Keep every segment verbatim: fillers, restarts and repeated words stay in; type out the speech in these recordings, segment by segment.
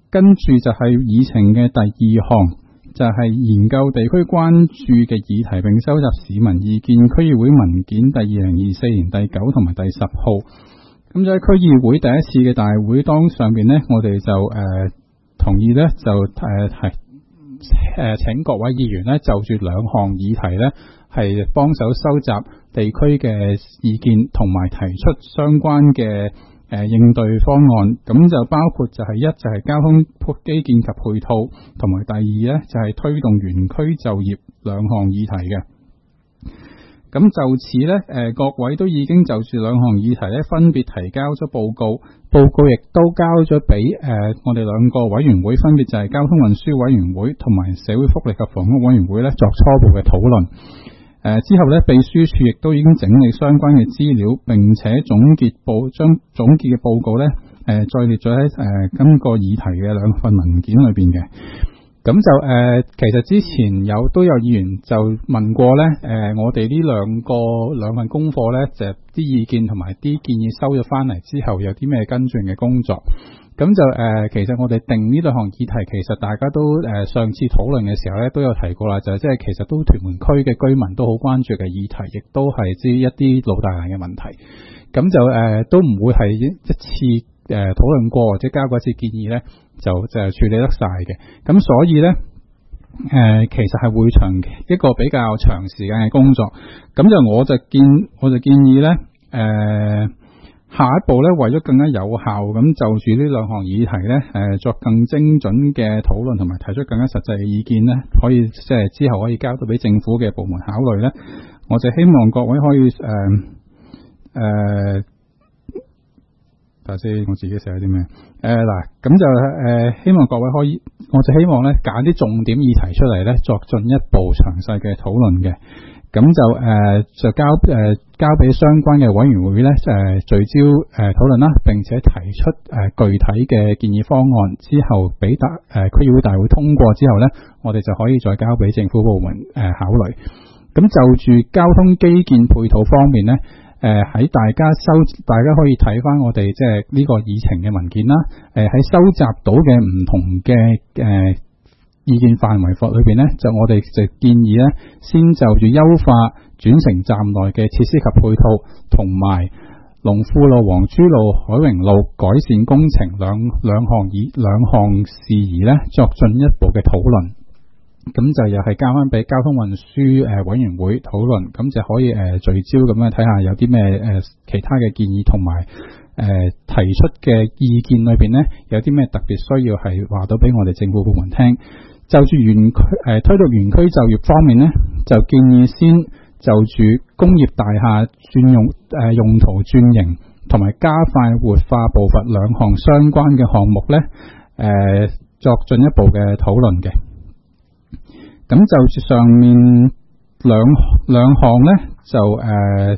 跟住就係議程嘅第二項，就係、是、研究地區關注嘅議題並收集市民意見區議會文件第二零二四年第九同埋第十號。咁就喺區議會第一次嘅大會當上邊呢，我哋就誒、呃、同意呢，就誒係誒請各位議員呢，就住兩項議題呢，係幫手收集地區嘅意見同埋提出相關嘅誒、呃、應對方案。咁就包括就係一就係交通基建及配套，同埋第二呢，就係推動園區就業兩項議題嘅。咁就此呢，誒各位都已經就住兩項議題呢，分別提交咗報告，報告亦都交咗俾誒我哋兩個委員會，分別就係交通運輸委員會同埋社會福利及房屋委員會呢，作初步嘅討論。誒、呃、之後呢，秘書處亦都已經整理相關嘅資料，並且總結報將總結嘅報告呢，誒、呃、再列咗喺誒今個議題嘅兩份文件裏邊嘅。咁就誒、呃，其實之前有都有議員就問過咧，誒、呃，我哋呢兩個兩份功課咧，就啲意見同埋啲建議收咗翻嚟之後，有啲咩跟進嘅工作。咁就誒、呃，其實我哋定呢兩項議題，其實大家都誒、呃、上次討論嘅時候咧，都有提過啦，就係即係其實都屯門區嘅居民都好關注嘅議題，亦都係知一啲老大難嘅問題。咁就誒、呃、都唔會係一次。誒、呃、討論過或者交過一次建議咧，就就係處理得晒嘅。咁所以咧，誒、呃、其實係會長一個比較長時間嘅工作。咁就我就建我就建議咧，誒、呃、下一步咧，為咗更加有效咁就住呢兩項議題咧，誒、呃、作更精準嘅討論同埋提出更加實際嘅意見咧，可以即係之後可以交到俾政府嘅部門考慮咧。我就希望各位可以誒誒。呃呃睇下先，我自己寫咗啲咩？誒、呃、嗱，咁就誒、呃、希望各位可以，我就希望咧揀啲重點議題出嚟咧，作進一步詳細嘅討論嘅。咁就誒、呃、就交誒、呃、交俾相關嘅委員會咧，誒、呃、聚焦誒討論啦，並且提出誒、呃、具體嘅建議方案之後，俾大誒區議會大會通過之後咧，我哋就可以再交俾政府部門誒、呃、考慮。咁就住交通基建配套方面咧。誒、呃，喺大家收，大家可以睇翻我哋即係呢個議程嘅文件啦。誒、呃，喺收集到嘅唔同嘅誒、呃、意見範圍內裏邊咧，就我哋就建議咧，先就住優化轉乘站內嘅設施及配套，同埋龍富路、黃珠路、海榮路改善工程兩兩項議兩項事宜咧，作進一步嘅討論。咁就又係交翻俾交通運輸誒委員會討論，咁就可以誒、呃、聚焦咁樣睇下有啲咩誒其他嘅建議，同埋誒提出嘅意見裏邊咧，有啲咩特別需要係話到俾我哋政府部門聽。就住園區誒推動園區就業方面咧，就建議先就住工業大廈轉用誒、呃、用途轉型，同埋加快活化步伐兩項相關嘅項目咧，誒、呃、作進一步嘅討論嘅。咁就住上面兩兩項咧，就誒、呃、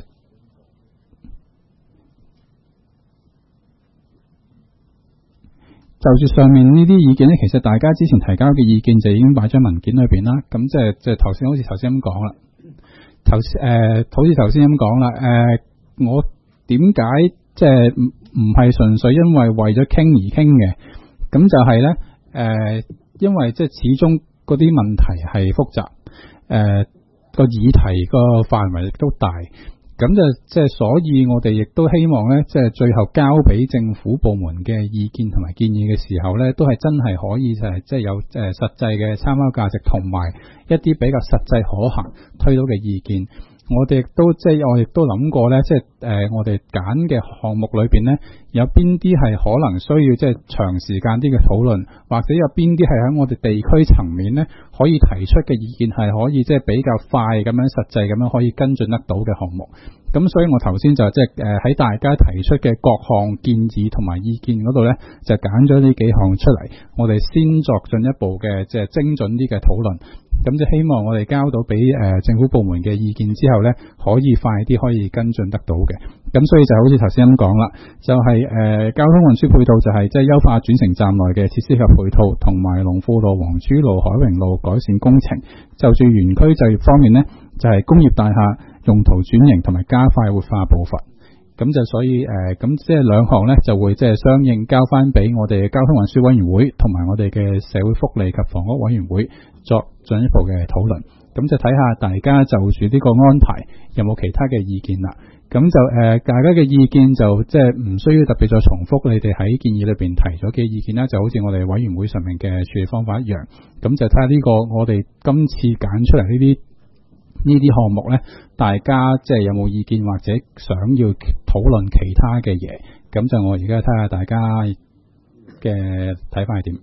就住上面呢啲意見咧，其實大家之前提交嘅意見就已經擺咗文件裏邊啦。咁即係即係頭先好似頭先咁講啦，頭誒好似頭先咁講啦。誒、呃，我點解即係唔唔係純粹因為為咗傾而傾嘅？咁就係咧誒，因為即係始終。嗰啲問題係複雜，誒、呃、個議題個範圍亦都大，咁就即係所以我哋亦都希望咧，即係最後交俾政府部門嘅意見同埋建議嘅時候咧，都係真係可以就係即係有誒實際嘅參考價值，同埋一啲比較實際可行推到嘅意見。我哋亦都即係我亦都諗過咧，即係誒、呃、我哋揀嘅項目裏邊咧，有邊啲係可能需要即係長時間啲嘅討論，或者有邊啲係喺我哋地區層面咧可以提出嘅意見係可以即係比較快咁樣實際咁樣可以跟進得到嘅項目。咁所以我頭先就即係誒喺大家提出嘅各項建議同埋意見嗰度咧，就揀咗呢幾項出嚟，我哋先作進一步嘅即係精準啲嘅討論。咁就希望我哋交到俾誒、呃、政府部門嘅意見之後咧，可以快啲可以跟進得到嘅。咁所以就好似頭先咁講啦，就係、是、誒、呃、交通運輸配套就係即係優化轉乘站內嘅設施及配套，同埋龍富路、黃珠路、海榮路改善工程。就住園區就業方面咧，就係、是、工業大廈用途轉型同埋加快活化步伐。 咁就所以誒，咁、呃、即係兩項咧就會即係相應交翻俾我哋交通運輸委員會同埋我哋嘅社會福利及房屋委員會作進一步嘅討論。咁就睇下大家就住呢個安排有冇其他嘅意見啦。咁就誒、呃，大家嘅意見就即係唔需要特別再重複你哋喺建議裏邊提咗嘅意見啦，就好似我哋委員會上面嘅處理方法一樣。咁就睇下呢個我哋今次揀出嚟呢啲呢啲項目咧，大家即係有冇意見或者想要討論其他嘅嘢？咁就我而家睇下大家嘅睇法係點。誒、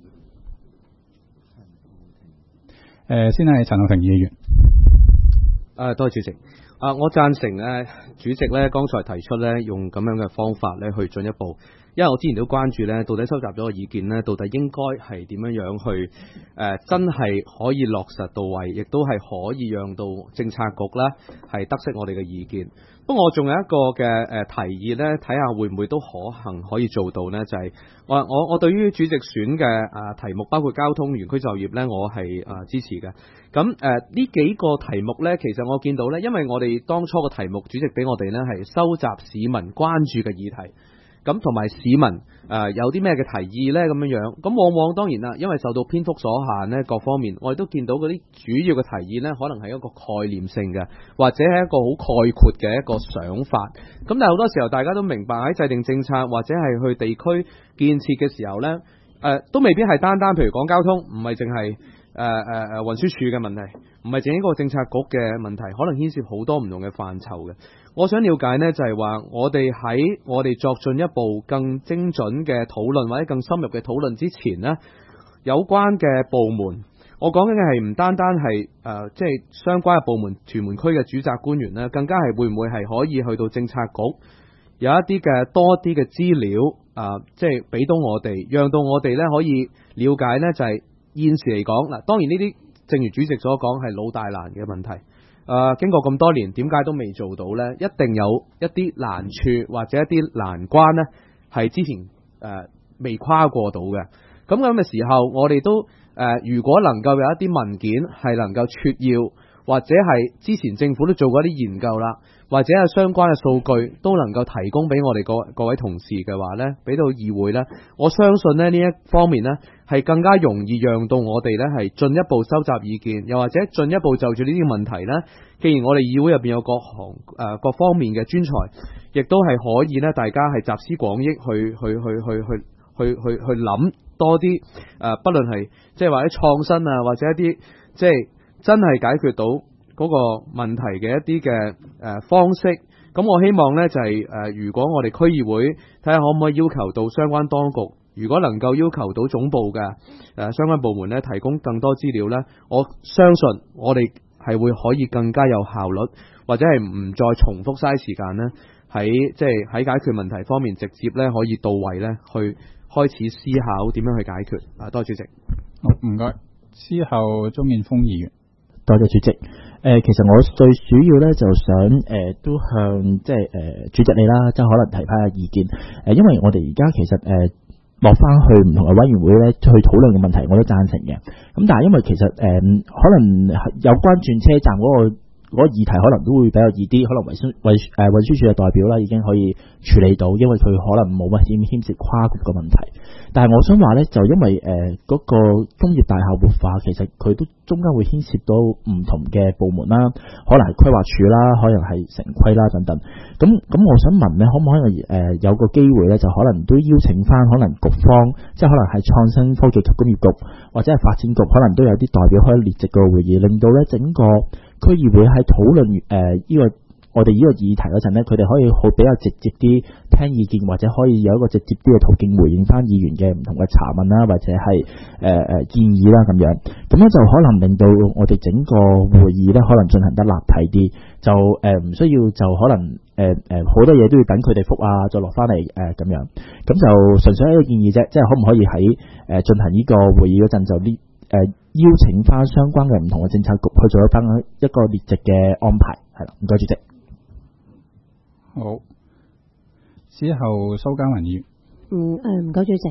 呃，先係陳浩霆議員。 誒，多謝主席。啊，我贊成咧，主席咧剛才提出咧，用咁樣嘅方法咧去進一步，因為我之前都關注咧，到底收集咗個意見咧，到底應該係點樣樣去誒、呃，真係可以落實到位，亦都係可以讓到政策局咧係得悉我哋嘅意見。不過我仲有一個嘅誒、呃、提議咧，睇下會唔會都可行可以做到呢？就係、是、我我我對於主席選嘅啊、呃、題目，包括交通、園區就業咧，我係啊、呃、支持嘅。咁誒呢幾個題目咧，其實我見到咧，因為我哋當初個題目，主席俾我哋咧係收集市民關注嘅議題。咁同埋市民誒、呃、有啲咩嘅提議呢？咁樣樣，咁往往當然啦，因為受到篇幅所限呢，各方面我哋都見到嗰啲主要嘅提議呢，可能係一個概念性嘅，或者係一個好概括嘅一個想法。咁但係好多時候大家都明白喺制定政策或者係去地區建設嘅時候呢，誒、呃、都未必係單單譬如講交通，唔係淨係誒誒誒運輸署嘅問題，唔係淨係一個政策局嘅問題，可能牽涉好多唔同嘅範疇嘅。我想了解呢，就係話我哋喺我哋作進一步更精準嘅討論或者更深入嘅討論之前呢，有關嘅部門，我講緊嘅係唔單單係誒，即係相關嘅部門，屯門區嘅主責官員呢，更加係會唔會係可以去到政策局有一啲嘅多啲嘅資料啊，即係俾到我哋，讓到我哋呢可以了解呢，就係現時嚟講嗱，當然呢啲正如主席所講係老大難嘅問題。誒、呃，經過咁多年，點解都未做到呢？一定有一啲難處或者一啲難關呢，係之前誒、呃、未跨過到嘅。咁咁嘅時候，我哋都誒、呃，如果能夠有一啲文件係能夠撮要，或者係之前政府都做過啲研究啦，或者係相關嘅數據都能夠提供俾我哋各各位同事嘅話呢，俾到議會呢，我相信呢呢一方面呢，係更加容易讓到我哋呢係進一步收集意見，又或者進一步就住呢啲問題呢，既然我哋議會入邊有各行誒、呃、各方面嘅專才，亦都係可以呢，大家係集思廣益去去去去去去去去諗多啲誒、呃，不論係即係或者創新啊，或者一啲即係真係解決到嗰個問題嘅一啲嘅誒方式。咁我希望呢就係、是、誒、呃，如果我哋區議會睇下可唔可以要求到相關當局，如果能夠要求到總部嘅誒、呃、相關部門呢提供更多資料呢，我相信我哋係會可以更加有效率，或者係唔再重複嘥時間呢，喺即係喺解決問題方面直接呢可以到位呢去開始思考點樣去解決。啊，多謝主席。 好，唔該。之後鍾建峰議員。 多謝主席。誒、呃，其實我最主要咧就想誒、呃，都向即係誒、呃、主席你啦，即係可能提翻下意見。誒、呃，因為我哋而家其實誒、呃、落翻去唔同嘅委員會咧去討論嘅問題，我都贊成嘅。咁但係因為其實誒、呃、可能有關轉車站嗰、那個嗰、那個議題，可能都會比較易啲，可能運輸運誒運輸署嘅代表啦已經可以處理到，因為佢可能冇乜點牽涉跨局嘅問題。但係我想話咧，就因為誒嗰、呃那個工業大廈活化，其實佢都中間會牽涉到唔同嘅部門啦，可能係規劃署啦，可能係城規啦等等。咁咁，我想問咧，可唔可以誒、呃、有個機會咧，就可能都邀請翻可能局方，即係可能係創新科技及工業局或者係發展局，可能都有啲代表可以列席個會議，令到咧整個區議會喺討論誒呢個我哋呢個議題嗰陣咧，佢哋可以好比較直接啲聽意見，或者可以有一個直接啲嘅途徑回應翻議員嘅唔同嘅查問啦，或者係誒誒建議啦咁樣，咁樣就可能令到我哋整個會議咧可能進行得立體啲，就誒唔、呃、需要就可能誒誒好多嘢都要等佢哋覆啊，再落翻嚟誒咁樣，咁就純粹係一個建議啫，即係可唔可以喺誒進行呢個會議嗰陣就呢誒、呃、邀請翻相關嘅唔同嘅政策局去做一翻一個列席嘅安排，係啦，唔該主席。 好，之後蘇嘉文議員。 嗯誒，唔該主席。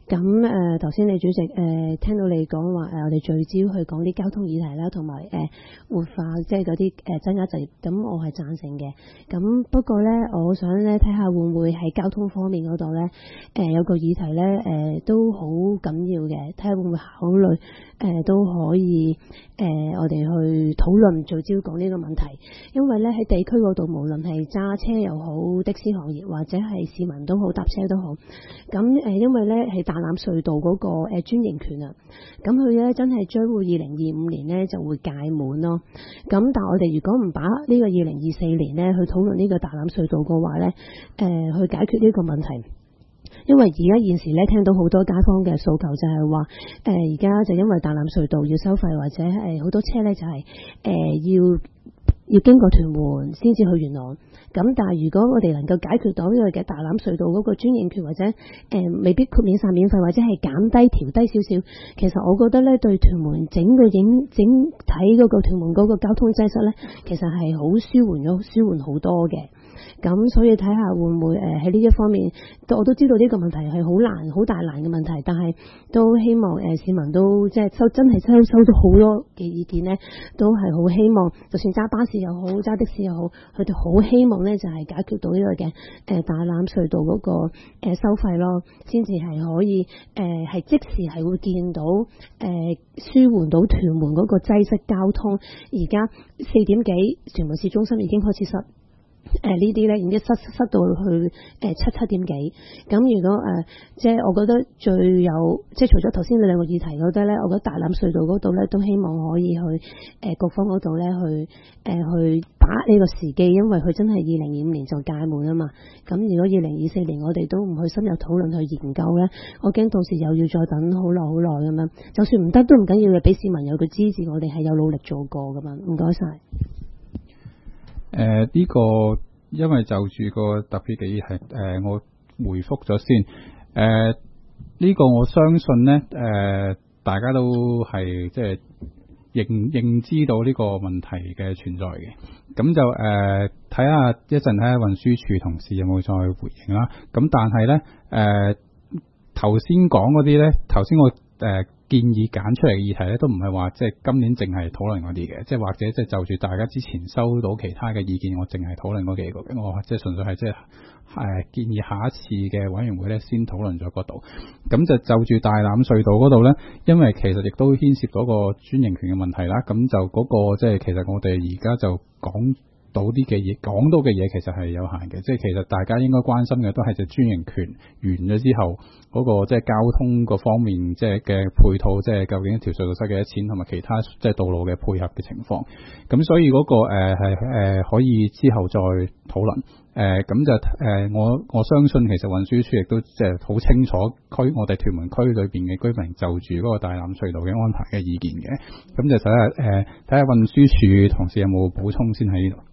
咁誒頭先李主席誒、呃、聽到你講話誒，我哋聚焦去講啲交通議題啦，同埋誒活化即係嗰啲誒增加就業，咁我係贊成嘅。咁不過咧，我想咧睇下會唔會喺交通方面嗰度咧誒有個議題咧誒、呃、都好緊要嘅，睇下會唔會考慮誒、呃、都可以誒、呃、我哋去討論聚焦講呢個問題，因為咧喺地區嗰度無論係揸車又好，的士行業或者係市民都好，搭車都好，咁誒、呃、因為咧係大欖隧道嗰、那個誒專營權啊，咁佢咧真係將會二零二五年咧就會屆滿咯。咁但係我哋如果唔把呢個二零二四年咧去討論呢個大欖隧道嘅話咧，誒、呃、去解決呢個問題。因為而家現時咧聽到好多街坊嘅訴求就係話，誒而家就因為大欖隧道要收費，或者係好多車咧就係、是、誒、呃、要要經過屯門先至去元朗。咁但係如果我哋能夠解決到呢個嘅大欖隧道嗰個專營權，或者誒、呃、未必豁免晒免費，或者係減低調低少少，其實我覺得咧對屯門整個影整體嗰個屯門嗰個交通擠塞咧，其實係好舒緩咗，舒緩好多嘅。咁所以睇下會唔會誒喺呢一方面，我都知道呢個問題係好難好大難嘅問題，但係都希望誒、呃、市民都即係收真係收收咗好多嘅意見呢，都係好希望，就算揸巴士又好，揸的士又好，佢哋好希望呢就係、是、解決到呢個嘅誒、呃、大欖隧道嗰、那個誒、呃、收費咯，先至係可以誒係、呃、即時係會見到誒、呃、舒緩到屯門嗰個擠塞交通。而家四點幾屯門市中心已經開始塞。誒、呃、呢啲咧，已經塞塞到去誒、呃、七七點幾。咁如果誒、呃，即係我覺得最有，即係除咗頭先你兩個議題嗰啲咧，我覺得大欖隧道嗰度咧，都希望可以去誒、呃、各方嗰度咧去誒、呃、去把握呢個時機，因為佢真係二零二五年就屆滿啊嘛。咁如果二零二四年我哋都唔去深入討論去研究咧，我驚到時又要再等好耐好耐咁樣。就算唔得都唔緊要嘅，俾市民有個支持，我哋係有努力做過噶嘛。唔該晒。 誒、呃，呢、這個因為就住個特別嘅議題，誒、呃，我回覆咗先。誒、呃，呢、這個我相信呢，誒、呃，大家都係即係認認知到呢個問題嘅存在嘅。咁就誒，睇、呃、下一陣睇下運輸署同事有冇再回應啦。咁但係呢，誒、呃，頭先講嗰啲呢，頭先我誒。呃建議揀出嚟嘅議題咧，都唔係話即係今年淨係討論嗰啲嘅，即係或者即係就住大家之前收到其他嘅意見，我淨係討論嗰幾個嘅，我即係純粹係即係誒建議下一次嘅委員會咧先討論咗嗰度。咁就就住大欖隧道嗰度咧，因為其實亦都牽涉到個專營權嘅問題啦。咁就嗰、那個即係其實我哋而家就講到啲嘅嘢，講到嘅嘢其實係有限嘅，即係其實大家應該關心嘅都係隻專營權完咗之後嗰、那個即係交通個方面即係嘅配套，即係究竟一條隧道收幾多錢，同埋其他即係道路嘅配合嘅情況。咁所以嗰、那個誒係誒可以之後再討論。誒、呃、咁就誒、呃、我我相信其實運輸署亦都即係好清楚區我哋屯門區裏邊嘅居民就住嗰個大欖隧道嘅安排嘅意見嘅。咁就睇下誒睇下運輸署同事有冇補充先喺呢度。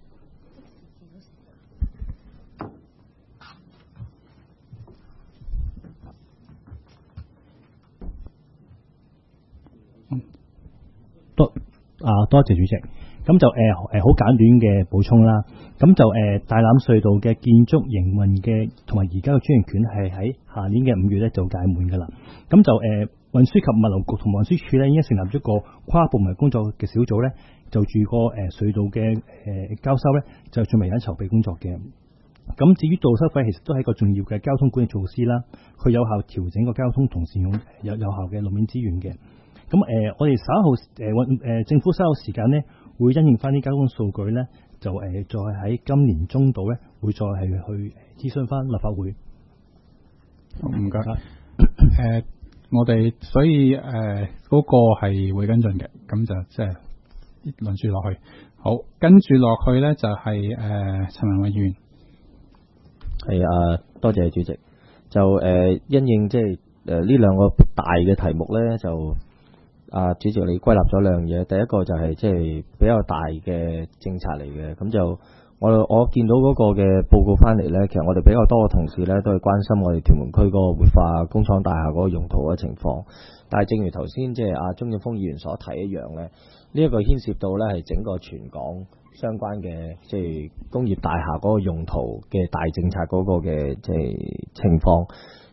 多啊，多謝主席。咁就誒誒好簡短嘅補充啦。咁就誒、呃、大欖隧道嘅建築營運嘅同埋而家嘅專營權係喺下年嘅五月咧就屆滿㗎啦。咁就誒、呃、運輸及物流局同運輸署咧已經成立咗個跨部門工作嘅小組咧，就住個誒、呃、隧道嘅誒、呃、交收咧就進行緊籌備工作嘅。咁至於道收費，其實都係一個重要嘅交通管理措施啦，去有效調整個交通同善用有有效嘅路面資源嘅。咁誒、呃，我哋稍後誒運誒政府稍後時間呢，會因應翻啲交通數據咧，就誒、呃、再喺今年中度咧，會再係去諮詢翻立法會。 唔該。誒、呃，我哋所以誒嗰、呃那個係會跟進嘅，咁就即係輪住落去。好，跟住落去咧就係、是、誒、呃、陳文偉議員。 係啊，多謝主席。就誒、呃、因應即係誒呢兩個大嘅題目咧，就。啊，主席你歸納咗兩樣嘢，第一個就係即係比較大嘅政策嚟嘅，咁就我我見到嗰個嘅報告翻嚟呢，其實我哋比較多嘅同事呢都係關心我哋屯門區嗰個活化工廠大廈嗰個用途嘅情況，但係正如頭先即係阿鍾建峰議員所提一樣呢，呢、這、一個牽涉到呢係整個全港相關嘅即係工業大廈嗰個用途嘅大政策嗰個嘅即係情況。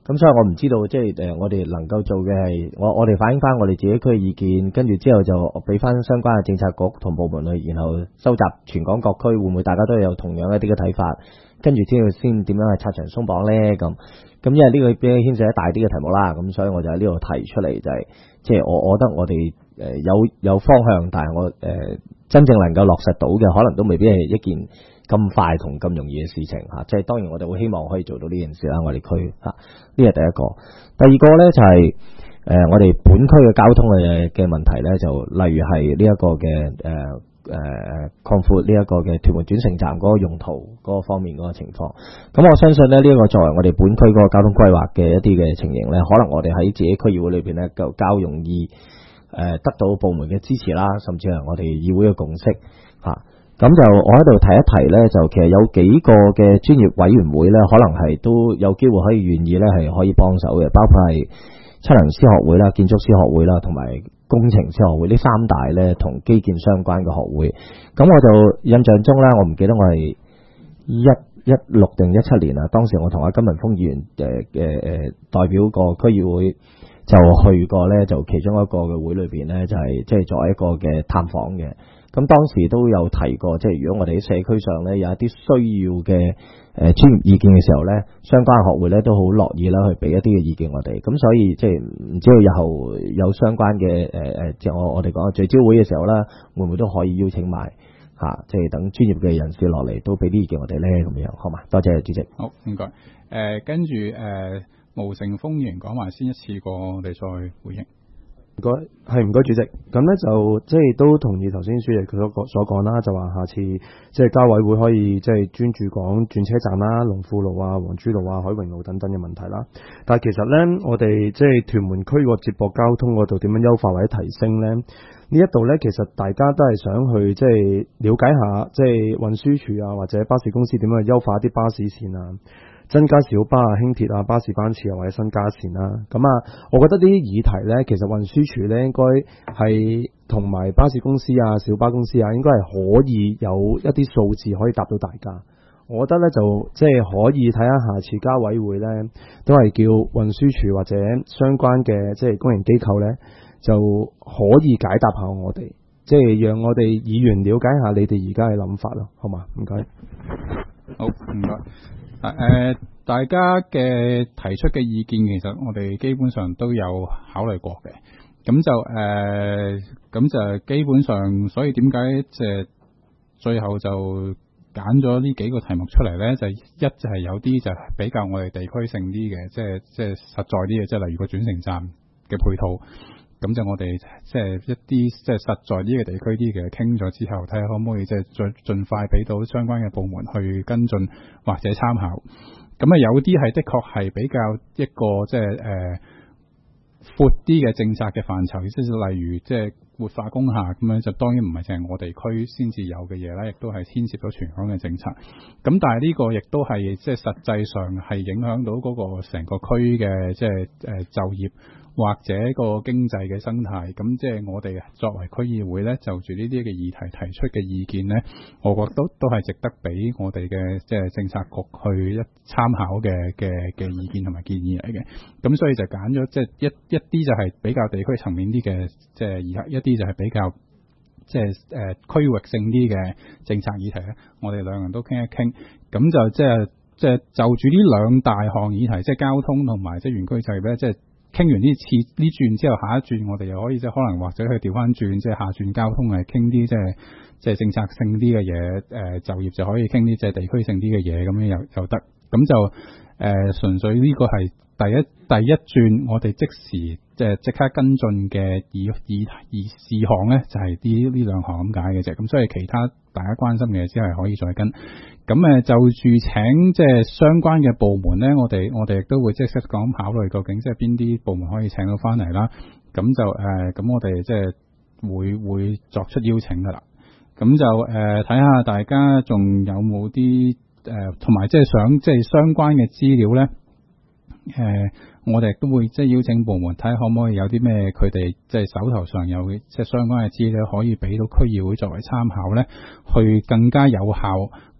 咁所以我唔知道即係誒我哋能夠做嘅係我我哋反映翻我哋自己區嘅意見，跟住之後就俾翻相關嘅政策局同部門去，然後收集全港各區會唔會大家都有同樣一啲嘅睇法，跟住之後先點樣去拆牆鬆綁咧咁。咁因為呢個比較牽涉一大啲嘅題目啦，咁所以我就喺呢度提出嚟就係、是，即係我我覺得我哋誒有有方向，但係我誒、呃、真正能夠落實到嘅，可能都未必係一件咁快同咁容易嘅事情嚇。即係當然我哋會希望可以做到呢件事啦，我哋區嚇呢係第一個。第二個咧就係、是、誒、呃、我哋本區嘅交通嘅嘅問題咧，就例如係呢一個嘅誒。呃誒、呃，擴闊呢一個嘅屯門轉乘站嗰個用途嗰個方面嗰個情況，咁我相信咧呢一個作為我哋本區嗰個交通規劃嘅一啲嘅情形咧，可能我哋喺自己區議會裏邊咧就較容易誒、呃、得到部門嘅支持啦，甚至係我哋議會嘅共識吓。咁、啊、就我喺度提一提咧，就其實有幾個嘅專業委員會咧，可能係都有機會可以願意咧係可以幫手嘅，包括係測量師學會啦、建築師學會啦，同埋工程師學會呢三大咧同基建相關嘅學會。咁我就印象中咧，我唔記得我係一一六定一七年啊，當時我同阿金文峰議員誒誒誒代表個區議會就去過咧，就其中一個嘅會裏邊咧，就係即係作為一個嘅探訪嘅。咁當時都有提過，即係如果我哋喺社區上咧有一啲需要嘅誒專業意見嘅時候咧，相關學會咧都好樂意啦去俾一啲嘅意見我哋。咁所以即係唔知道日後有相關嘅誒誒，即係我我哋講聚焦會嘅時候啦，會唔會都可以邀請埋嚇，即係等專業嘅人士落嚟都俾啲意見我哋咧咁樣，好嘛？多謝主席。 好，唔該。誒、呃，跟住誒，毛成峰議員講埋先一次過，我哋再回應。 唔該，係唔該主席。咁咧就即係都同意頭先主席佢所講所講啦，就話下次即係交委會可以即係專注講轉車站啦、龍富路啊、黃珠路啊、海榮路等等嘅問題啦。但係其實咧，我哋即係屯門區個接駁交通嗰度點樣優化或者提升咧？呢一度咧，其實大家都係想去即係了解下，即係運輸署啊或者巴士公司點樣去優化一啲巴士線啊。增加小巴啊、輕鐵啊、巴士班次啊或者新加線啦，咁啊，我覺得呢啲議題呢，其實運輸署呢應該係同埋巴士公司啊、小巴公司啊，應該係可以有一啲數字可以答到大家。我覺得呢，就即係可以睇下下次交委會呢，都係叫運輸署或者相關嘅即係公營機構呢，就可以解答下我哋，即係讓我哋議員了解下你哋而家嘅諗法咯，好嘛？唔該。 好，唔該。誒、呃，大家嘅提出嘅意見，其實我哋基本上都有考慮過嘅。咁就誒，咁、呃、就基本上，所以點解即係最後就揀咗呢幾個題目出嚟咧？就一就係有啲就係比較我哋地區性啲嘅，即係即係實在啲嘅，即係例如個轉乘站嘅配套。咁就我哋即係一啲即係實在啲嘅地區啲嘅傾咗之後，睇下可唔可以即係盡盡快俾到相關嘅部門去跟進或者參考。咁啊有啲係的確係比較一個即係誒闊啲嘅政策嘅範疇，即係例如即係活化工廈咁樣，就當然唔係淨係我哋區先至有嘅嘢啦，亦都係牽涉到全港嘅政策。咁但係呢個亦都係即係實際上係影響到嗰個成個區嘅即係誒就業。或者個經濟嘅生態，咁即係我哋作為區議會咧，就住呢啲嘅議題提出嘅意見咧，我覺得都都係值得俾我哋嘅即係政策局去一參考嘅嘅嘅意見同埋建議嚟嘅。咁所以就揀咗即係一一啲就係比較地區層面啲嘅，即係而一啲就係比較即係誒區域性啲嘅政策議題咧，我哋兩人都傾一傾，咁就即係即係就住呢兩大項議題，即係交通同埋即係原區就業咧，即係。傾完呢次呢轉之後，下一轉我哋又可以即係可能或者去調翻轉，即係下轉交通係傾啲即係即係政策性啲嘅嘢，誒、呃、就業就可以傾啲即係地區性啲嘅嘢，咁樣又又得，咁就誒、呃、純粹呢個係第一第一轉，我哋即時即係即刻跟進嘅議議議事項咧，就係啲呢兩項咁解嘅啫，咁所以其他大家關心嘅只係可以再跟。咁誒就住請即係相關嘅部門咧，我哋我哋亦都會即刻講考慮究竟即係邊啲部門可以請到翻嚟啦。咁就誒咁、呃、我哋即係會會作出邀請噶啦。咁就誒睇下大家仲有冇啲誒同埋即係想即係相關嘅資料咧。誒、呃，我哋都會即係邀請部門睇下可唔可以有啲咩佢哋即係手頭上有嘅即係相關嘅資料可以俾到區議會作為參考咧，去更加有效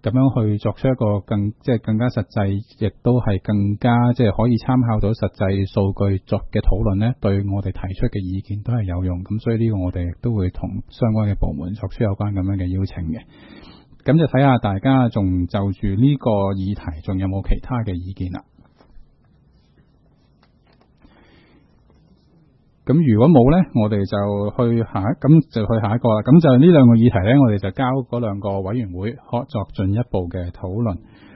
咁樣去作出一個更即係更加實際，亦都係更加即係可以參考到實際數據作嘅討論呢，對我哋提出嘅意見都係有用。咁所以呢個我哋亦都會同相關嘅部門作出有關咁樣嘅邀請嘅。咁就睇下大家仲就住呢個議題仲有冇其他嘅意見啦。咁如果冇呢，我哋就去下一，咁就去下一個啦。咁就呢兩個議題呢，我哋就交嗰兩個委員會可作進一步嘅討論。